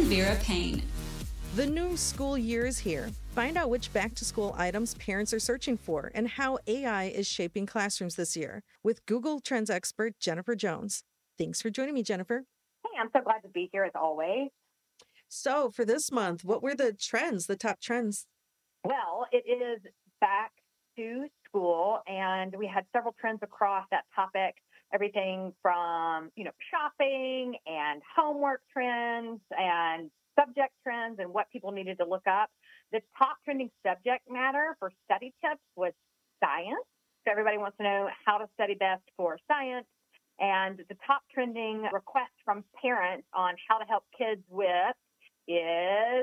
Vera Payne. The new school year is here. Find out which back-to-school items parents are searching for and how AI is shaping classrooms this year with Google Trends expert Jennifer Jones. Thanks for joining me, Jennifer. Hey, I'm so glad to be here as always. So for this month, what were the trends, the top trends? Well, it is back to school, and we had several trends across that topic. Everything from, shopping and homework trends and subject trends and what people needed to look up. The top trending subject matter for study tips was science. So everybody wants to know how to study best for science. And the top trending request from parents on how to help kids with is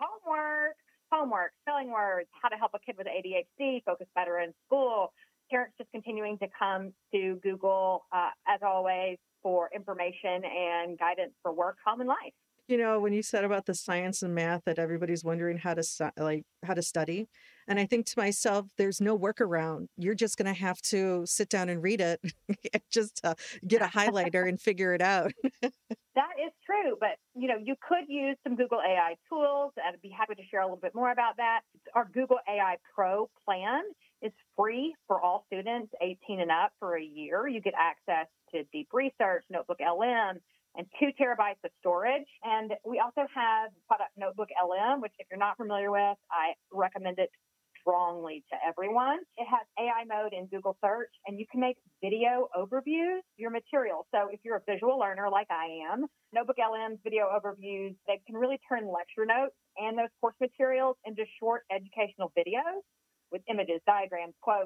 homework, spelling words, how to help a kid with ADHD focus better in school. Parents just continuing to come to Google, as always, for information and guidance for work, home, and life. You know, when you said about the science and math that everybody's wondering how to how to study, and I think to myself, there's no workaround. You're just going to have to sit down and read it, and just get a highlighter and figure it out. That is true, but you could use some Google AI tools. I'd be happy to share a little bit more about that. Our Google AI Pro plan is free for all students 18 and up for a year. You get access to deep research, Notebook LM, and 2 terabytes of storage. And we also have product Notebook LM, which if you're not familiar with, I recommend it strongly to everyone. It has AI mode in Google search, and you can make video overviews of your material. So if you're a visual learner like I am, Notebook LM's video overviews, they can really turn lecture notes and those course materials into short educational videos with images, diagrams, quotes,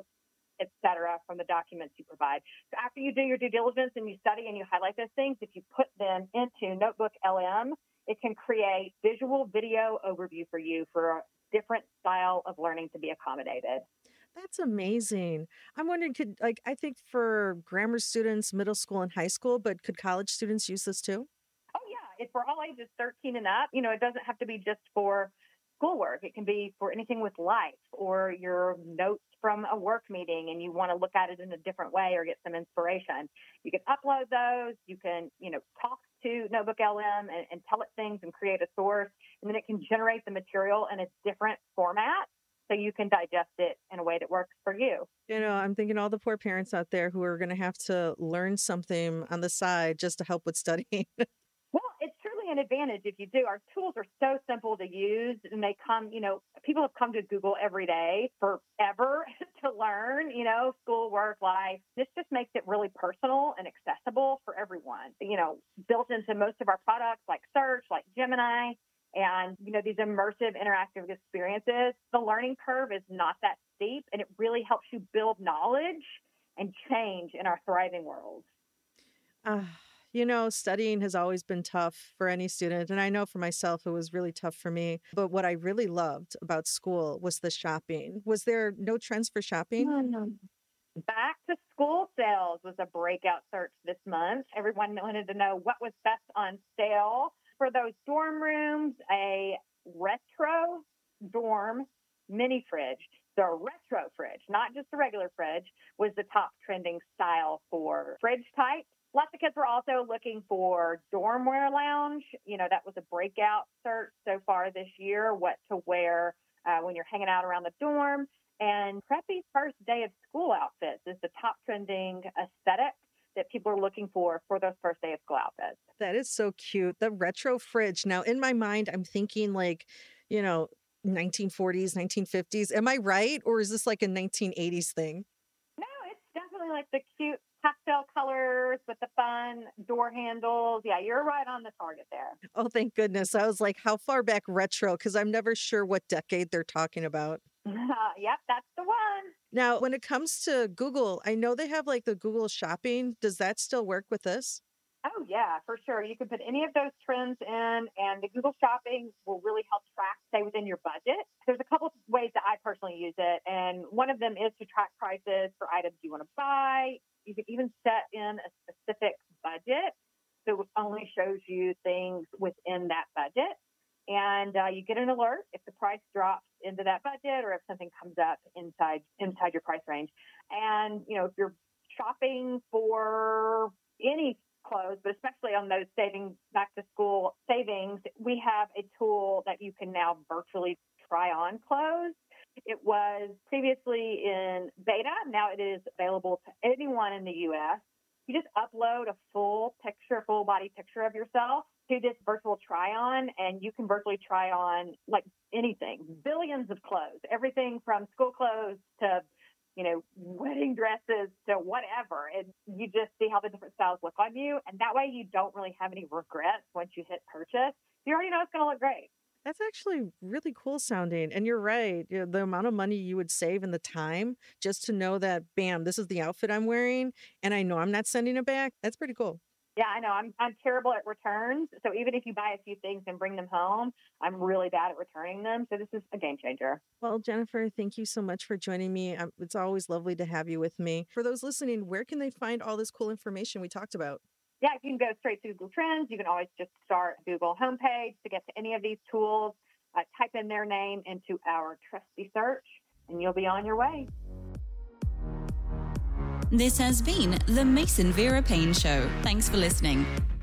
etc., from the documents you provide. So after you do your due diligence and you study and you highlight those things, if you put them into Notebook LM, it can create visual video overview for you for a different style of learning to be accommodated. That's amazing. I'm wondering, I think for grammar students, middle school and high school, but could college students use this too? Oh, yeah. It's for all ages 13 and up. It doesn't have to be just for schoolwork. It can be for anything with life or your notes from a work meeting and you want to look at it in a different way or get some inspiration. You can upload those. You can, talk to Notebook LM and tell it things and create a source. And then it can generate the material in a different format so you can digest it in a way that works for you. I'm thinking all the poor parents out there who are going to have to learn something on the side just to help with studying. Well, it's truly an advantage if you do. Our tools are so simple to use, and they come, people have come to Google every day forever to learn, school, work, life. This just makes it really personal and accessible for everyone. Built into most of our products like Search, like Gemini, and, these immersive interactive experiences. The learning curve is not that steep, and it really helps you build knowledge and change in our thriving world. Studying has always been tough for any student. And I know for myself, it was really tough for me. But what I really loved about school was the shopping. Was there no trends for shopping? No. Back to school sales was a breakout search this month. Everyone wanted to know what was best on sale. For those dorm rooms, a retro dorm mini fridge. The retro fridge, not just the regular fridge, was the top trending style for fridge type. Lots of kids were also looking for dormwear lounge. That was a breakout search so far this year, what to wear when you're hanging out around the dorm. And preppy first day of school outfits is the top trending aesthetic that people are looking for those first day of school outfits. That is so cute. The retro fridge. Now, in my mind, I'm thinking 1940s, 1950s. Am I right? Or is this like a 1980s thing? No, it's definitely like the cute pastel colors with the fun door handles. Yeah, you're right on the target there. Oh, thank goodness. I was like, how far back retro? Because I'm never sure what decade they're talking about. Yep, that's the one. Now, when it comes to Google, I know they have like the Google Shopping. Does that still work with this? Oh, yeah, for sure. You can put any of those trends in, and the Google Shopping will really help stay within your budget. There's a couple of ways that I personally use it, and one of them is to track prices for items you want to buy. You can even set in a specific budget, so it only shows you things within that budget. And you get an alert if the price drops into that budget or if something comes up inside your price range. And, if you're shopping for any clothes, but especially on those back to school savings, we have a tool that you can now virtually try on clothes. It was previously in beta. Now it is available to anyone in the U.S. You just upload a full body picture of yourself to this virtual try on, and you can virtually try on like anything, billions of clothes, everything from school clothes to, wedding dresses to whatever. And you just see how the different styles look on you. And that way you don't really have any regrets once you hit purchase. You already know it's going to look great. That's actually really cool sounding. And you're right. The amount of money you would save and the time just to know that, bam, this is the outfit I'm wearing. And I know I'm not sending it back. That's pretty cool. Yeah, I know. I'm terrible at returns. So even if you buy a few things and bring them home, I'm really bad at returning them. So this is a game changer. Well, Jennifer, thank you so much for joining me. It's always lovely to have you with me. For those listening, where can they find all this cool information we talked about? Yeah, you can go straight to Google Trends. You can always just start Google homepage to get to any of these tools. Type in their name into our trusty search, and you'll be on your way. This has been the Mason Vera Payne Show. Thanks for listening.